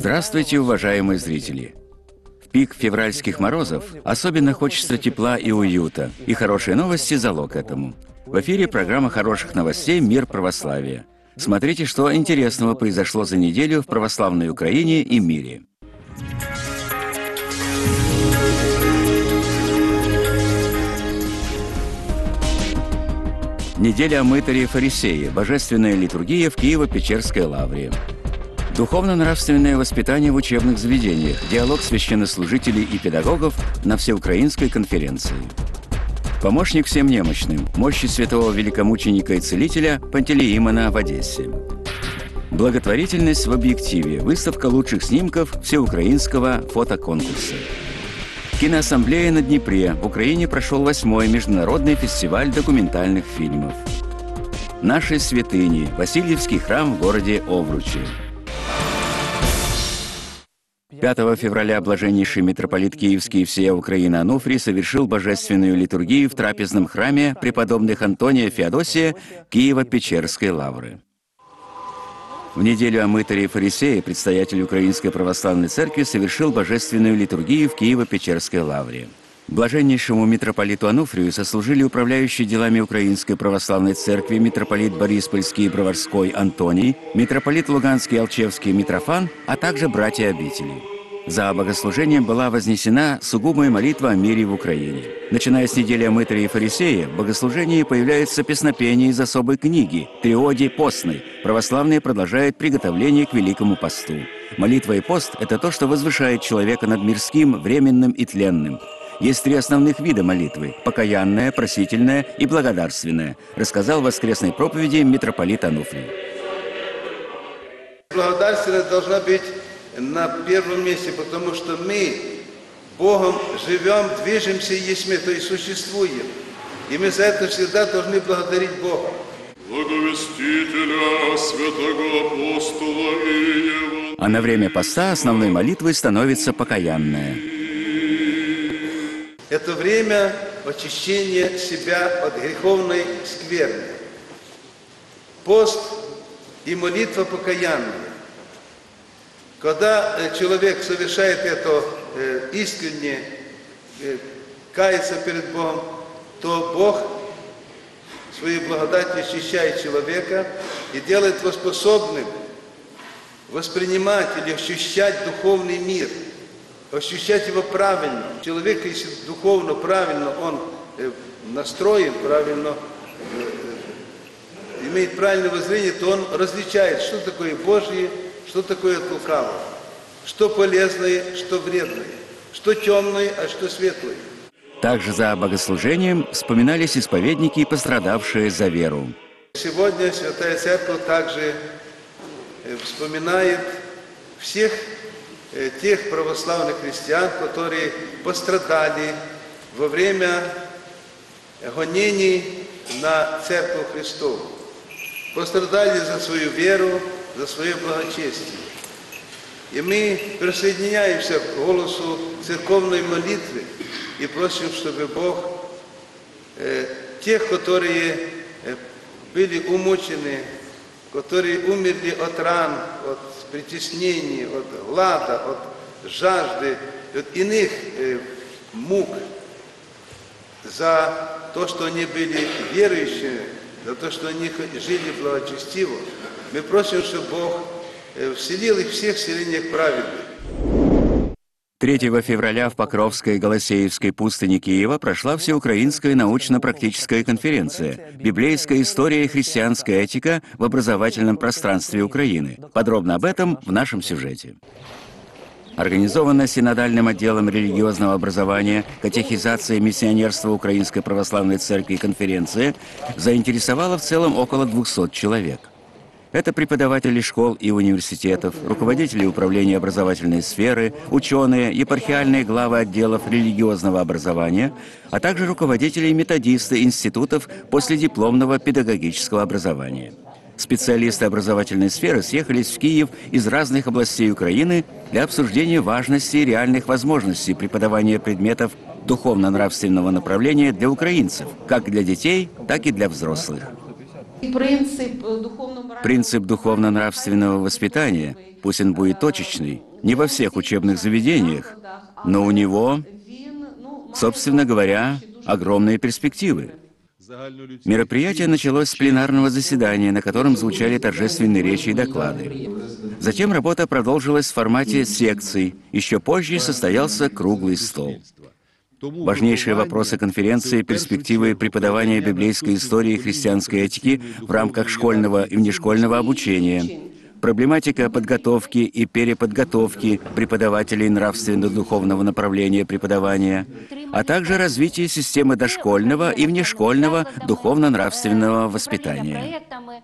Здравствуйте, уважаемые зрители! В пик февральских морозов особенно хочется тепла и уюта, и хорошие новости – залог этому. В эфире программа хороших новостей «Мир православия». Смотрите, что интересного произошло за неделю в православной Украине и мире. Неделя о мытаре и фарисее. Божественная литургия в Киево-Печерской лавре. Духовно-нравственное воспитание в учебных заведениях. Диалог священнослужителей и педагогов на всеукраинской конференции. Помощник всем немощным. Мощи святого великомученика и целителя Пантелеимона в Одессе. Благотворительность в объективе. Выставка лучших снимков всеукраинского фотоконкурса. Киноассамблея на Днепре. В Украине прошел 8-й международный фестиваль документальных фильмов. Наши святыни. Васильевский храм в городе Овручи. 5 февраля блаженнейший митрополит Киевский и всея Украины Ануфрий совершил божественную литургию в трапезном храме преподобных Антония Феодосия Киево-Печерской лавры. В неделю о мытаре и фарисее предстоятель Украинской православной церкви совершил божественную литургию в Киево-Печерской лавре. Блаженнейшему митрополиту Ануфрию сослужили управляющий делами Украинской православной церкви митрополит Бориспольский и Броварской Антоний, митрополит Луганский и Алчевский Митрофан, а также братья обители. За богослужением была вознесена сугубая молитва о мире в Украине. Начиная с недели о мытаре и фарисее, в богослужении появляется песнопение из особой книги «Триоди постной». Православные продолжают приготовление к Великому посту. Молитва и пост – это то, что возвышает человека над мирским, временным и тленным. Есть 3 основных вида молитвы – покаянная, просительная и благодарственная, рассказал в воскресной проповеди митрополит Ануфрий. Благодарственная должна быть на первом месте, потому что мы Богом живем, движемся и есть мы, то есть существуем. И мы за это всегда должны благодарить Бога. Благовестителя, святого апостола Иева. А на время поста основной молитвой становится покаянная. Это время очищения себя от греховной скверны. Пост и молитва покаянная. Когда человек совершает это искренне, кается перед Богом, то Бог своей благодатью очищает человека и делает его способным воспринимать или ощущать духовный мир, ощущать его правильно. Человек, если духовно правильно он настроен, правильно имеет правильное воззрение, то он различает, что такое Божье, что такое лукавое, что полезное, что вредное, что темное, а что светлое. Также за богослужением вспоминались исповедники, пострадавшие за веру. Сегодня Святая Церковь также вспоминает всех тех православных христиан, которые пострадали во время гонений на Церковь Христову. Пострадали за свою веру, за свое благочестие. И мы присоединяемся к голосу церковной молитвы и просим, чтобы Бог тех, которые были умучены, которые умерли от ран, от притеснений, от глада, от жажды, от иных мук, за то, что они были верующими, за то, что они жили благочестиво. Мы просим, чтобы Бог вселил их всех в селениях праведных. 3 февраля в Покровской и Голосеевской пустыне Киева прошла всеукраинская научно-практическая конференция «Библейская история и христианская этика в образовательном пространстве Украины». Подробно об этом в нашем сюжете. Организованная синодальным отделом религиозного образования, катехизации и миссионерства Украинской православной церкви конференция заинтересовала в целом около 200 человек. Это преподаватели школ и университетов, руководители управления образовательной сферы, ученые, епархиальные главы отделов религиозного образования, а также руководители и методисты институтов последипломного педагогического образования. Специалисты образовательной сферы съехались в Киев из разных областей Украины для обсуждения важности и реальных возможностей преподавания предметов духовно-нравственного направления для украинцев, как для детей, так и для взрослых. Принцип духовно-нравственного воспитания, пусть он будет точечный, Не во всех учебных заведениях, но у него, собственно говоря, огромные перспективы. Мероприятие началось с пленарного заседания, на котором звучали торжественные речи и доклады. Затем работа продолжилась в формате секций. Еще позже состоялся круглый стол. Важнейшие вопросы конференции — перспективы преподавания библейской истории и христианской этики в рамках школьного и внешкольного обучения, проблематика подготовки и переподготовки преподавателей нравственно-духовного направления преподавания, а также развитие системы дошкольного и внешкольного духовно-нравственного воспитания.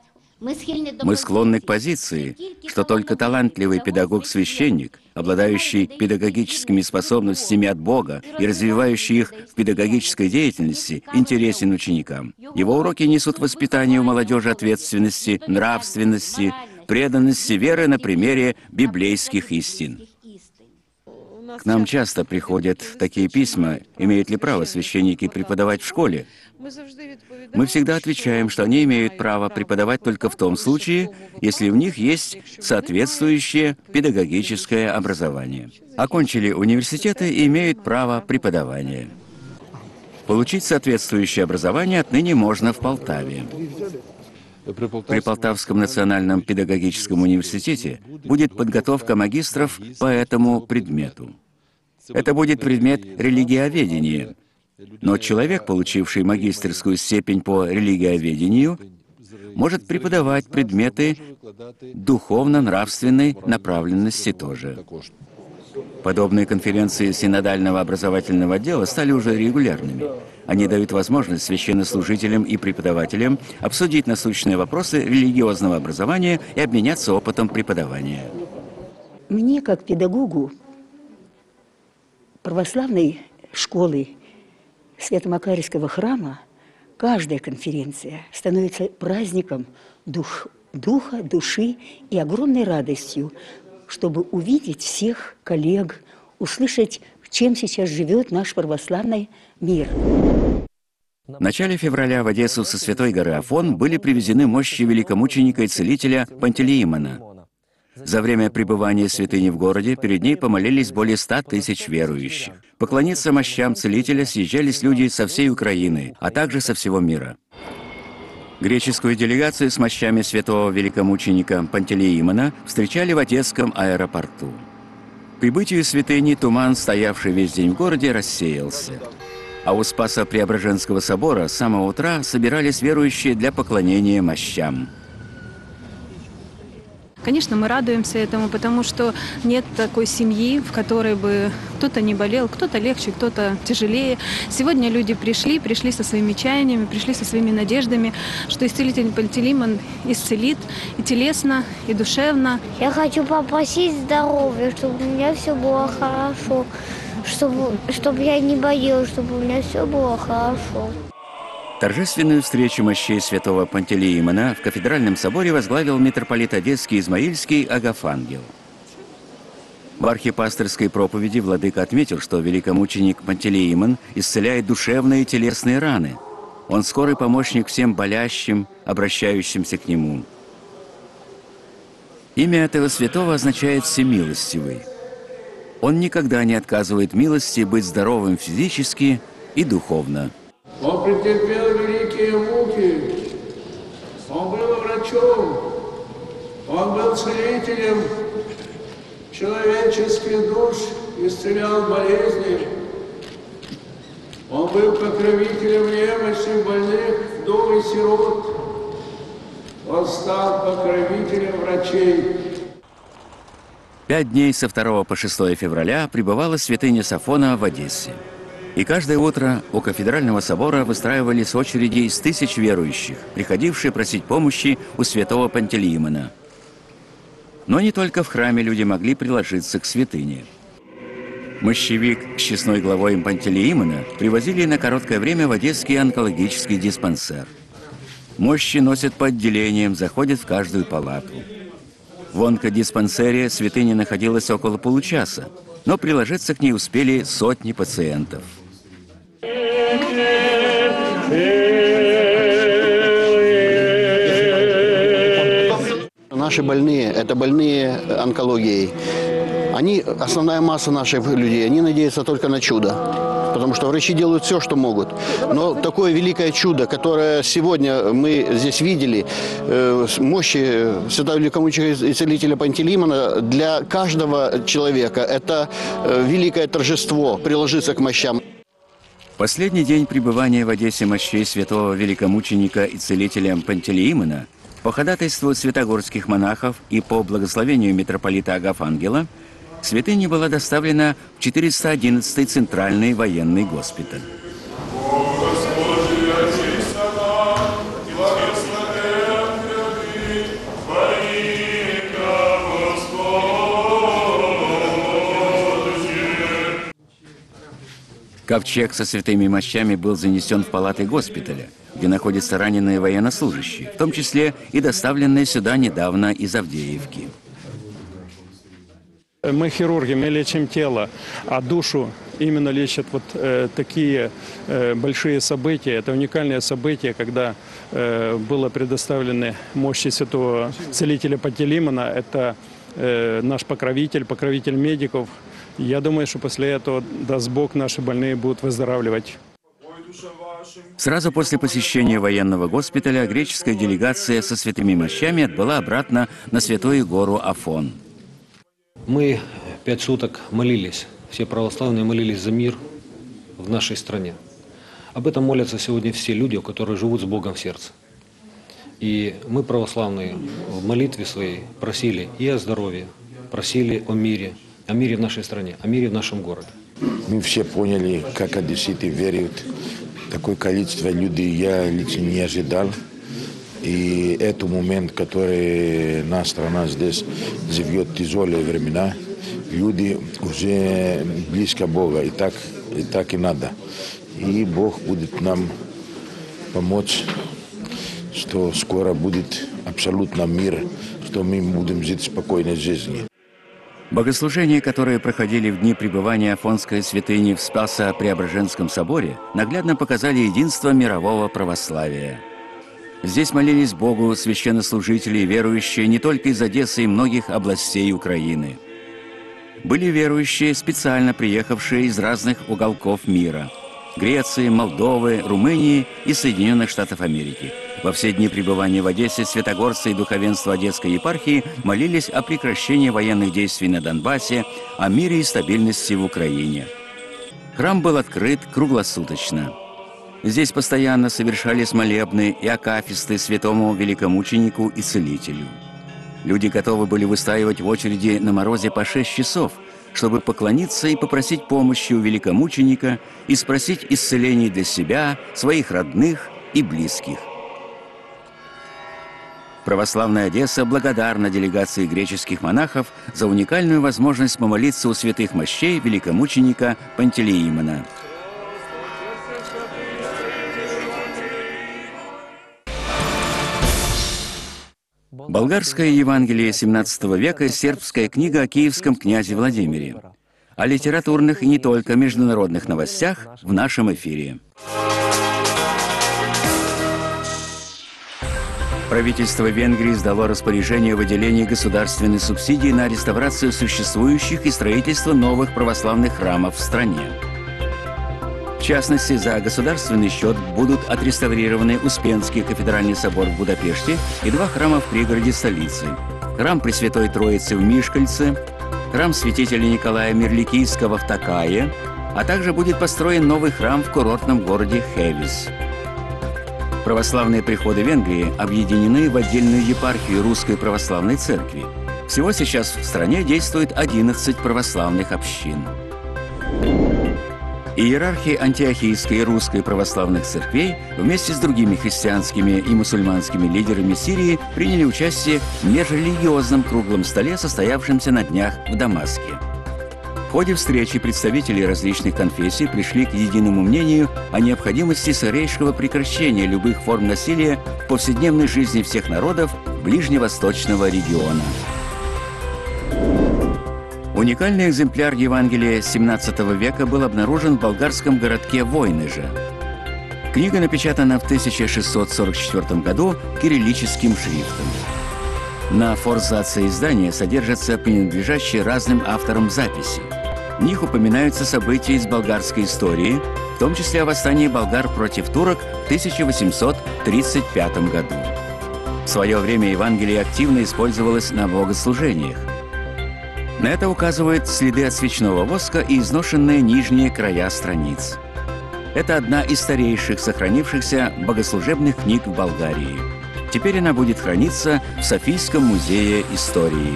Мы склонны к позиции, что только талантливый педагог-священник, обладающий педагогическими способностями от Бога и развивающий их в педагогической деятельности, интересен ученикам. Его уроки несут воспитание у молодежи ответственности, нравственности, преданности веры на примере библейских истин. К нам часто приходят такие письма: имеют ли право священники преподавать в школе? Мы всегда отвечаем, что они имеют право преподавать только в том случае, если у них есть соответствующее педагогическое образование. Окончили университеты и имеют право преподавания. Получить соответствующее образование отныне можно в Полтаве. При Полтавском национальном педагогическом университете будет подготовка магистров по этому предмету. Это будет предмет религиоведения. Но человек, получивший магистерскую степень по религиоведению, может преподавать предметы духовно-нравственной направленности тоже. Подобные конференции синодального образовательного отдела стали уже регулярными. Они дают возможность священнослужителям и преподавателям обсудить насущные вопросы религиозного образования и обменяться опытом преподавания. Мне, как педагогу православной школы Свято-Макарьевского храма, каждая конференция становится праздником духа, души и огромной радостью, чтобы увидеть всех коллег, услышать, чем сейчас живет наш православный мир. В начале февраля в Одессу со Святой горы Афон были привезены мощи великомученика и целителя Пантелеимона. За время пребывания святыни в городе перед ней помолились более 100 тысяч верующих. Поклониться мощам целителя съезжались люди со всей Украины, а также со всего мира. Греческую делегацию с мощами святого великомученика Пантелеимона встречали в Одесском аэропорту. К прибытию святыни туман, стоявший весь день в городе, рассеялся. А у Спасо-Преображенского собора с самого утра собирались верующие для поклонения мощам. Конечно, мы радуемся этому, потому что нет такой семьи, в которой бы кто-то не болел, кто-то легче, кто-то тяжелее. Сегодня люди пришли со своими чаяниями, пришли со своими надеждами, что исцелитель Пантелеимон исцелит и телесно, и душевно. Я хочу попросить здоровья, чтобы у меня все было хорошо, чтобы я не болела, чтобы у меня все было хорошо. Торжественную встречу мощей святого Пантелеимона в кафедральном соборе возглавил митрополит Одесский Измаильский Агафангел. В архипасторской проповеди владыка отметил, что великомученик Пантелеимон исцеляет душевные и телесные раны. Он скорый помощник всем болящим, обращающимся к нему. Имя этого святого означает «всемилостивый». Он никогда не отказывает милости быть здоровым физически и духовно. Он претерпел великие муки, он был врачом, он был целителем человеческих душ, исцелял болезни. Он был покровителем немощных, больных, вдов и сирот. Он стал покровителем врачей. 5 дней со 2 по 6 февраля пребывала святыня Сафона в Одессе. И каждое утро у кафедрального собора выстраивались очереди из тысяч верующих, приходившие просить помощи у святого Пантелеимона. Но не только в храме люди могли приложиться к святыне. Мощевик с честной главой Пантелеимона привозили на короткое время в Одесский онкологический диспансер. Мощи носят по отделениям, заходят в каждую палату. В онкодиспансере святыня находилась около получаса, но приложиться к ней успели сотни пациентов. Наши больные – это больные онкологией. основная масса наших людей, они надеются только на чудо. Потому что врачи делают все, что могут. Но такое великое чудо, которое сегодня мы здесь видели, мощи святого великомученика и целителя Пантелеимона, для каждого человека это великое торжество, приложиться к мощам. Последний день пребывания в Одессе мощей святого великомученика и целителя Пантелеимона по ходатайству святогорских монахов и по благословению митрополита Агафангела святыня была доставлена в 411-й Центральный военный госпиталь. Ковчег со святыми мощами был занесен в палаты госпиталя, где находятся раненые военнослужащие, в том числе и доставленные сюда недавно из Авдеевки. Мы хирурги, мы лечим тело, а душу именно лечат вот такие большие события. Это уникальное событие, когда было предоставлены мощи святого целителя Пантелеимона. Это наш покровитель, покровитель медиков. Я думаю, что после этого, даст Бог, наши больные будут выздоравливать. Сразу после посещения военного госпиталя греческая делегация со святыми мощами отбыла обратно на Святую гору Афон. Мы 5 суток молились, все православные молились за мир в нашей стране. Об этом молятся сегодня все люди, которые живут с Богом в сердце. И мы, православные, в молитве своей просили и о здоровье, просили о мире в нашей стране, о мире в нашем городе. Мы все поняли, как одесситы верят. Такое количество людей я лично не ожидал. И этот момент, который наша страна здесь живет тяжелые времена, люди уже близко Бога, и так и надо. И Бог будет нам помочь, что скоро будет абсолютно мир, что мы будем жить спокойной жизнью. Богослужения, которые проходили в дни пребывания Афонской святыни в Спасо-Преображенском соборе, наглядно показали единство мирового православия. Здесь молились Богу священнослужители и верующие не только из Одессы и многих областей Украины. Были верующие, специально приехавшие из разных уголков мира – Греции, Молдовы, Румынии и Соединенных Штатов Америки. Во все дни пребывания в Одессе святогорцы и духовенство Одесской епархии молились о прекращении военных действий на Донбассе, о мире и стабильности в Украине. Храм был открыт круглосуточно. Здесь постоянно совершались молебны и акафисты святому великомученику и целителю. Люди готовы были выстаивать в очереди на морозе по 6 часов, чтобы поклониться и попросить помощи у великомученика и спросить исцелений для себя, своих родных и близких. Православная Одесса благодарна делегации греческих монахов за уникальную возможность помолиться у святых мощей великомученика Пантелеимона. Болгарское Евангелие XVII века – сербская книга о киевском князе Владимире. О литературных и не только международных новостях в нашем эфире. Правительство Венгрии сдало распоряжение о выделении государственной субсидии на реставрацию существующих и строительство новых православных храмов в стране. В частности, за государственный счет будут отреставрированы Успенский кафедральный собор в Будапеште и 2 храма в пригороде столицы. Храм Пресвятой Троицы в Мишкальце, храм святителя Николая Мирликийского в Такае, а также будет построен новый храм в курортном городе Хевис. Православные приходы Венгрии объединены в отдельную епархию Русской Православной Церкви. Всего сейчас в стране действует 11 православных общин. Иерархи Антиохийской и Русской православных церквей вместе с другими христианскими и мусульманскими лидерами Сирии приняли участие в межрелигиозном круглом столе, состоявшемся на днях в Дамаске. В ходе встречи представители различных конфессий пришли к единому мнению о необходимости скорейшего прекращения любых форм насилия в повседневной жизни всех народов ближневосточного региона. Уникальный экземпляр Евангелия XVII века был обнаружен в болгарском городке Войнежа. Книга напечатана в 1644 году кириллическим шрифтом. На форзаце издания содержатся принадлежащие разным авторам записи. В них упоминаются события из болгарской истории, в том числе о восстании болгар против турок в 1835 году. В свое время Евангелие активно использовалось на богослужениях. На это указывают следы от свечного воска и изношенные нижние края страниц. Это одна из старейших сохранившихся богослужебных книг в Болгарии. Теперь она будет храниться в Софийском музее истории.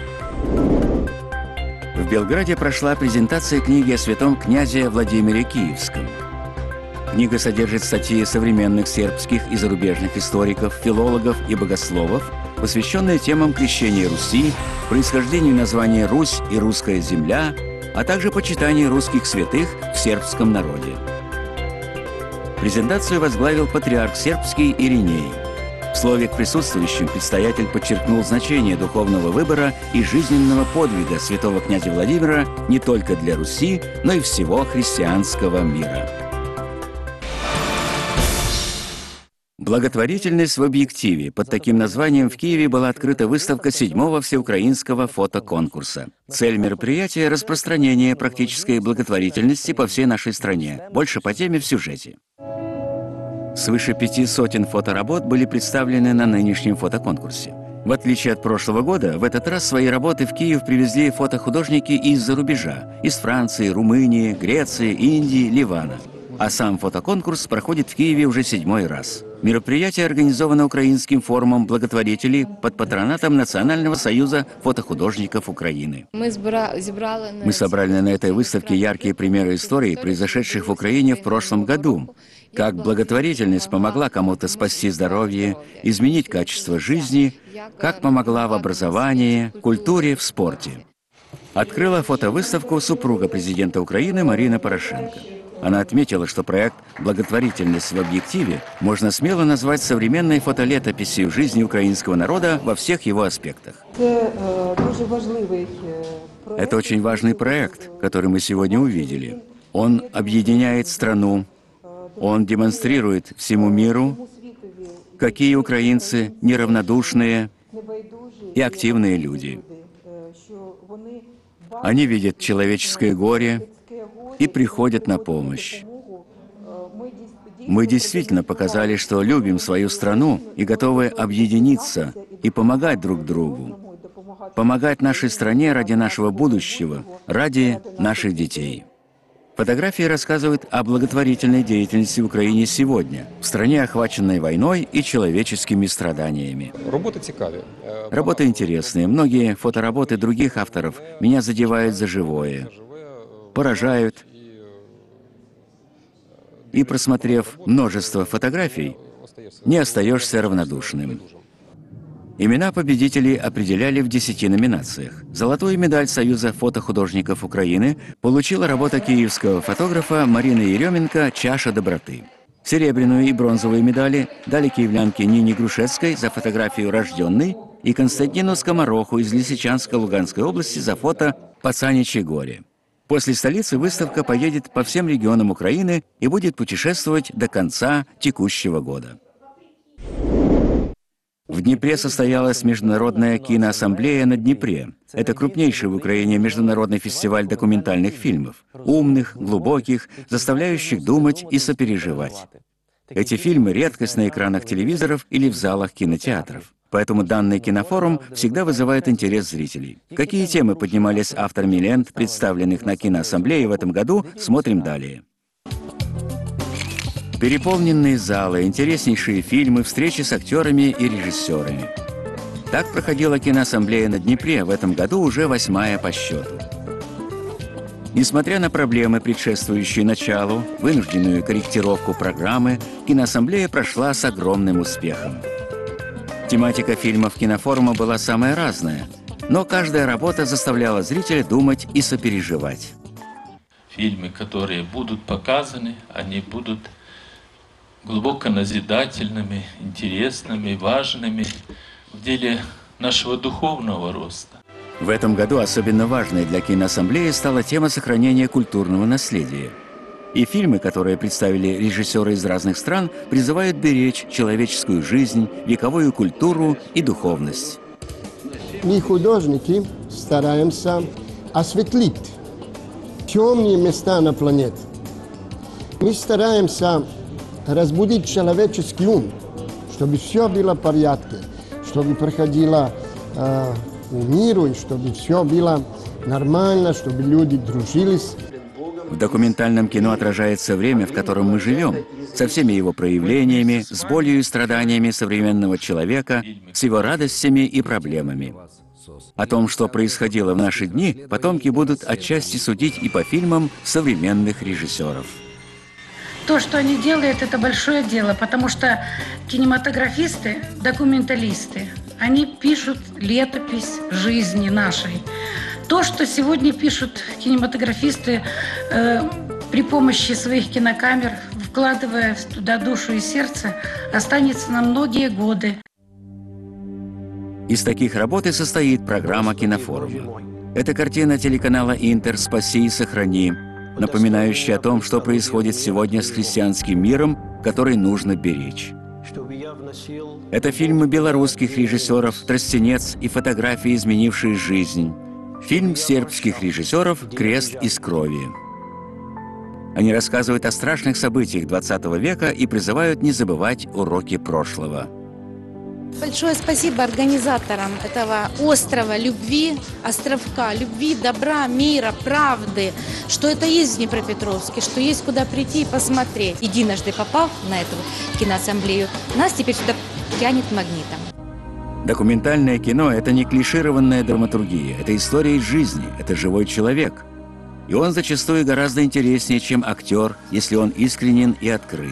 В Белграде прошла презентация книги о святом князе Владимире Киевском. Книга содержит статьи современных сербских и зарубежных историков, филологов и богословов, посвященные темам крещения Руси, происхождению названия «Русь» и «Русская земля», а также почитанию русских святых в сербском народе. Презентацию возглавил патриарх сербский Ириней. В слове к присутствующим предстоятель подчеркнул значение духовного выбора и жизненного подвига святого князя Владимира не только для Руси, но и всего христианского мира. Благотворительность в объективе. Под таким названием в Киеве была открыта выставка 7-го всеукраинского фотоконкурса. Цель мероприятия – распространение практической благотворительности по всей нашей стране. Больше по теме в сюжете. Свыше 500 фоторабот были представлены на нынешнем фотоконкурсе. В отличие от прошлого года, в этот раз свои работы в Киев привезли фотохудожники из-за рубежа – из Франции, Румынии, Греции, Индии, Ливана. А сам фотоконкурс проходит в Киеве уже 7-й раз. Мероприятие организовано Украинским форумом благотворителей под патронатом Национального союза фотохудожников Украины. Мы собрали на этой выставке яркие примеры историй, произошедших в Украине в прошлом году. Как благотворительность помогла кому-то спасти здоровье, изменить качество жизни, как помогла в образовании, культуре, в спорте. Открыла фотовыставку супруга президента Украины Марина Порошенко. Она отметила, что проект «Благотворительность в объективе» можно смело назвать современной фотолетописью жизни украинского народа во всех его аспектах. Это очень важный проект, который мы сегодня увидели. Он объединяет страну, он демонстрирует всему миру, какие украинцы неравнодушные и активные люди. Они видят человеческое горе и приходят на помощь. Мы действительно показали, что любим свою страну и готовы объединиться и помогать друг другу. Помогать нашей стране ради нашего будущего, ради наших детей. Фотографии рассказывают о благотворительной деятельности в Украине сегодня, в стране, охваченной войной и человеческими страданиями. Работы интересные. Многие фотоработы других авторов меня задевают за живое, поражают. И, просмотрев множество фотографий, не остаешься равнодушным. Имена победителей определяли в 10 номинациях. Золотую медаль Союза фотохудожников Украины получила работа киевского фотографа Марины Еременко «Чаша доброты». Серебряную и бронзовые медали дали киевлянке Нине Грушецкой за фотографию «Рожденный» и Константину Скомороху из Лисичанско-Луганской области за фото «Пацаничье горе». После столицы выставка поедет по всем регионам Украины и будет путешествовать до конца текущего года. В Днепре состоялась Международная киноассамблея на Днепре. Это крупнейший в Украине международный фестиваль документальных фильмов. Умных, глубоких, заставляющих думать и сопереживать. Эти фильмы – редкость на экранах телевизоров или в залах кинотеатров. Поэтому данный кинофорум всегда вызывает интерес зрителей. Какие темы поднимались авторами лент, представленных на киноассамблее в этом году, смотрим далее. Переполненные залы, интереснейшие фильмы, встречи с актерами и режиссерами. Так проходила киноассамблея на Днепре в этом году уже 8-я по счету. Несмотря на проблемы, предшествующие началу, вынужденную корректировку программы, киноассамблея прошла с огромным успехом. Тематика фильмов кинофорума была самая разная, но каждая работа заставляла зрителя думать и сопереживать. Фильмы, которые будут показаны, они будут глубоко назидательными, интересными, важными в деле нашего духовного роста. В этом году особенно важной для киноассамблеи стала тема сохранения культурного наследия. И фильмы, которые представили режиссеры из разных стран, призывают беречь человеческую жизнь, вековую культуру и духовность. мы, художники, стараемся осветлить темные места на планете. Мы стараемся разбудить человеческий ум, чтобы все было в порядке, чтобы проходило в миру, и чтобы все было нормально, чтобы люди дружились. В документальном кино отражается время, в котором мы живем, со всеми его проявлениями, с болью и страданиями современного человека, с его радостями и проблемами. О том, что происходило в наши дни, потомки будут отчасти судить и по фильмам современных режиссеров. То, что они делают, это большое дело, потому что кинематографисты, документалисты, они пишут летопись жизни нашей. То, что сегодня пишут кинематографисты при помощи своих кинокамер, вкладывая туда душу и сердце, останется на многие годы. Из таких работ и состоит программа кинофорума. Это картина телеканала «Интер. Спаси и сохрани», напоминающая о том, что происходит сегодня с христианским миром, который нужно беречь. Это фильмы белорусских режиссеров «Тростенец» и «Фотографии, изменившие жизнь». Фильм сербских режиссеров «Крест из крови». Они рассказывают о страшных событиях XX века и призывают не забывать уроки прошлого. Большое спасибо организаторам этого острова любви, островка любви, добра, мира, правды, что это есть в Днепропетровске, что есть куда прийти и посмотреть. Единожды попав на эту киноассамблею, нас теперь сюда тянет магнитом. Документальное кино – это не клишированная драматургия, это история из жизни, это живой человек. И он зачастую гораздо интереснее, чем актер, если он искренен и открыт.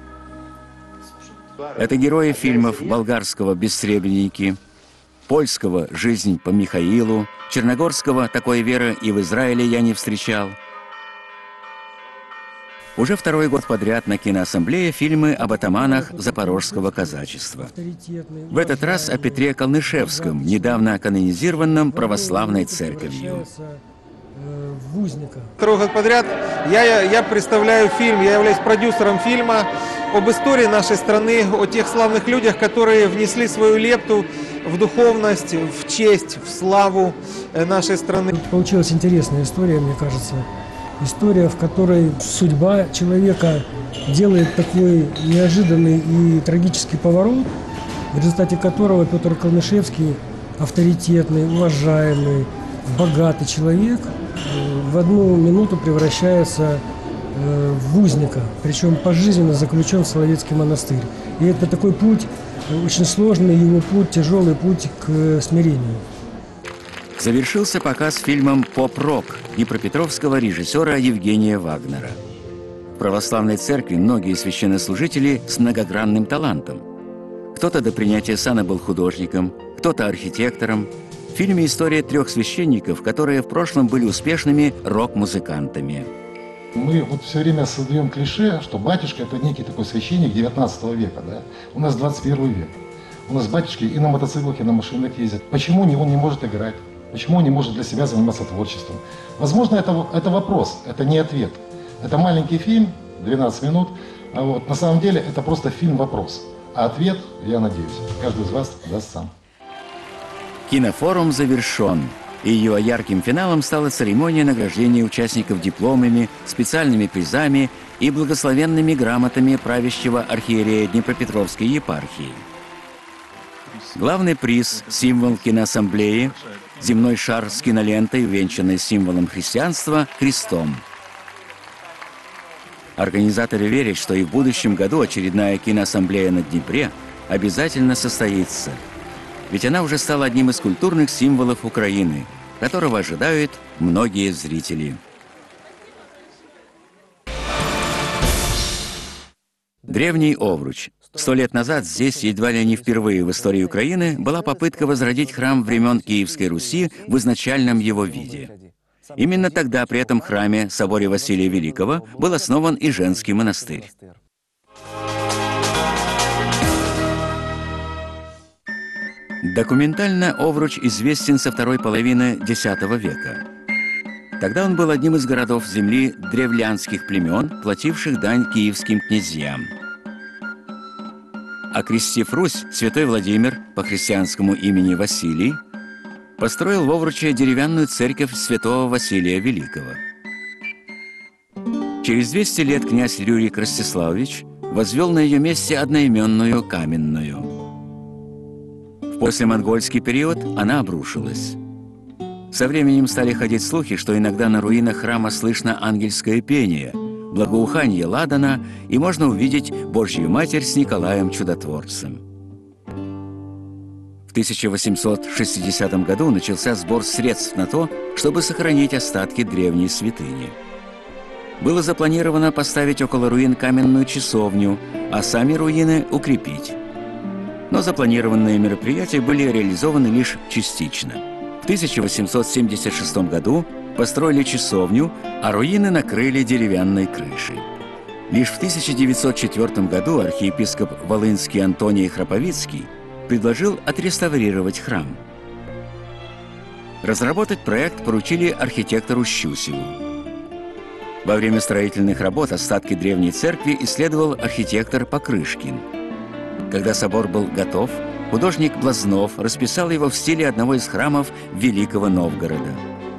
Это герои фильмов болгарского «Бессребреники», польского «Жизнь по Михаилу», черногорского «Такой веры и в Израиле я не встречал». Уже второй год подряд на киноассамблее фильмы об атаманах запорожского казачества. В этот раз о Петре Колнышевском, недавно канонизированном православной церковью. Второй год подряд я представляю фильм, я являюсь продюсером фильма об истории нашей страны, о тех славных людях, которые внесли свою лепту в духовность, в честь, в славу нашей страны. Получилась интересная история, мне кажется. История, в которой судьба человека делает такой неожиданный и трагический поворот, в результате которого Петр Колнышевский, авторитетный, уважаемый, богатый человек, в одну минуту превращается в узника, причем пожизненно заключен в Соловецкий монастырь. И это такой путь, очень сложный его путь, тяжелый путь к смирению. Завершился показ фильмом «Поп-рок» днепропетровского режиссера Евгения Вагнера. В православной церкви многие священнослужители с многогранным талантом. Кто-то до принятия сана был художником, кто-то архитектором. В фильме история 3 священников, которые в прошлом были успешными рок-музыкантами. Мы вот все время создаем клише, что батюшка – это некий такой священник 19 века. Да? У нас 21 век. У нас батюшки и на мотоциклах, и на машинах ездят. Почему он не может играть? Почему он не может для себя заниматься творчеством? Возможно, это вопрос, это не ответ. Это маленький фильм, 12 минут. А вот на самом деле это просто фильм-вопрос. А ответ, я надеюсь, каждый из вас даст сам. Кинофорум завершен. И ее ярким финалом стала церемония награждения участников дипломами, специальными призами и благословенными грамотами правящего архиерея Днепропетровской епархии. Главный приз – символ киноассамблеи, земной шар с кинолентой, увенчанной символом христианства – крестом. Организаторы верят, что и в будущем году очередная киноассамблея на Днепре обязательно состоится. Ведь она уже стала одним из культурных символов Украины, которого ожидают многие зрители. Древний Овруч. 100 лет назад здесь, едва ли не впервые в истории Украины, была попытка возродить храм времен Киевской Руси в изначальном его виде. Именно тогда при этом храме, соборе Василия Великого, был основан и женский монастырь. Документально Овруч известен со второй половины X века. Тогда он был одним из городов земли древлянских племен, плативших дань киевским князьям. Окрестив Русь, святой Владимир, по христианскому имени Василий, построил в Овруче деревянную церковь святого Василия Великого. Через 200 лет князь Рюрик Ростиславович возвел на ее месте одноименную каменную. В послемонгольский период она обрушилась. Со временем стали ходить слухи, что иногда на руинах храма слышно ангельское пение, благоуханье ладана, и можно увидеть Божью Матерь с Николаем Чудотворцем. В 1860 году начался сбор средств на то, чтобы сохранить остатки древней святыни. Было запланировано поставить около руин каменную часовню, а сами руины укрепить. Но запланированные мероприятия были реализованы лишь частично. В 1876 году построили часовню, а руины накрыли деревянной крышей. Лишь в 1904 году архиепископ Волынский Антоний Храповицкий предложил отреставрировать храм. Разработать проект поручили архитектору Щусеву. Во время строительных работ остатки древней церкви исследовал архитектор Покрышкин. Когда собор был готов, художник Блазнов расписал его в стиле одного из храмов Великого Новгорода.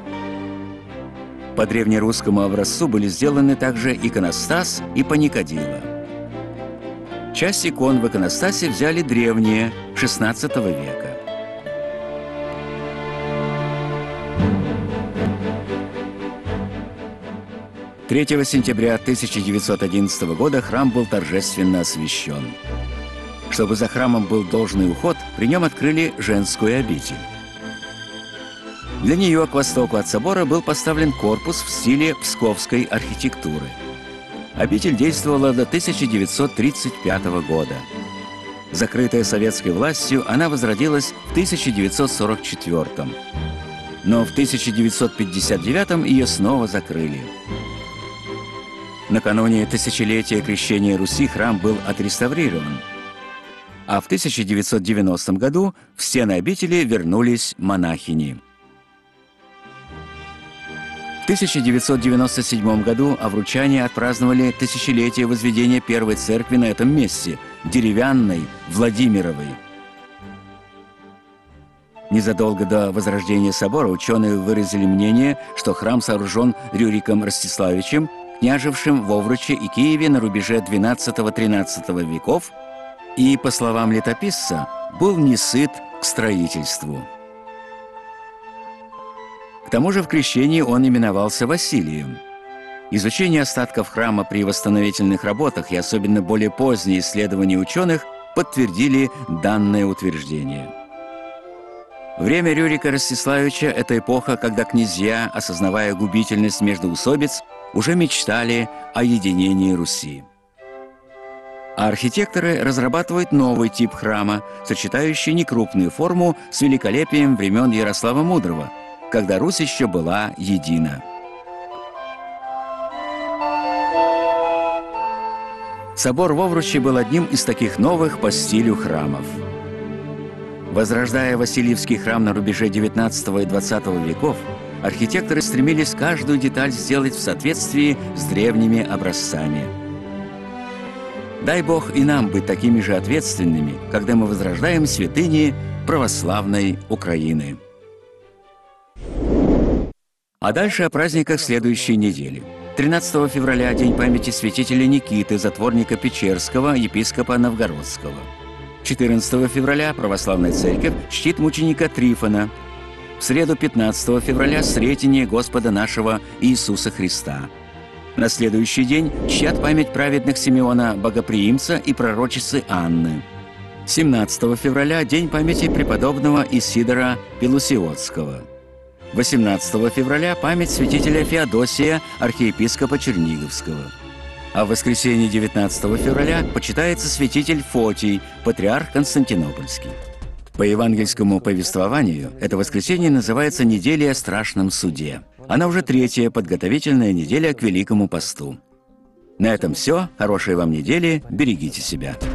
По древнерусскому образцу были сделаны также иконостас и паникадило. Часть икон в иконостасе взяли древние, XVI века. «3 сентября 1911 года храм был торжественно освящен. Чтобы за храмом был должный уход, при нем открыли женскую обитель. Для нее к востоку от собора был поставлен корпус в стиле псковской архитектуры. Обитель действовала до 1935 года. Закрытая советской властью, она возродилась в 1944. Но в 1959 ее снова закрыли. Накануне тысячелетия крещения Руси храм был отреставрирован. А в 1990 году в стены обители вернулись монахини. В 1997 году овручане отпраздновали тысячелетие возведения первой церкви на этом месте – деревянной, Владимировой. Незадолго до возрождения собора ученые выразили мнение, что храм сооружен Рюриком Ростиславичем, княжившим в Овруче и Киеве на рубеже XII-XIII веков, и, по словам летописца, был не сыт к строительству. К тому же в крещении он именовался Василием. Изучение остатков храма при восстановительных работах и особенно более поздние исследования ученых подтвердили данное утверждение. Время Рюрика Ростиславича – это эпоха, когда князья, осознавая губительность междоусобиц, уже мечтали о единении Руси. А архитекторы разрабатывают новый тип храма, сочетающий некрупную форму с великолепием времен Ярослава Мудрого, когда Русь еще была едина. Собор в Овруче был одним из таких новых по стилю храмов. Возрождая Васильевский храм на рубеже XIX и XX веков, архитекторы стремились каждую деталь сделать в соответствии с древними образцами. Дай Бог и нам быть такими же ответственными, когда мы возрождаем святыни православной Украины. А дальше о праздниках следующей недели. 13 февраля – День памяти святителя Никиты, затворника Печерского, епископа Новгородского. 14 февраля православная церковь чтит мученика Трифона. В среду 15 февраля – Сретение Господа нашего Иисуса Христа. На следующий день чтят память праведных Симеона Богоприимца и пророчицы Анны. 17 февраля – День памяти преподобного Исидора Пелусиотского. 18 февраля – память святителя Феодосия, архиепископа Черниговского. А в воскресенье 19 февраля почитается святитель Фотий, патриарх Константинопольский. По евангельскому повествованию это воскресенье называется «Неделей о страшном суде». Она уже третья подготовительная неделя к Великому посту. На этом все. Хорошей вам недели. Берегите себя.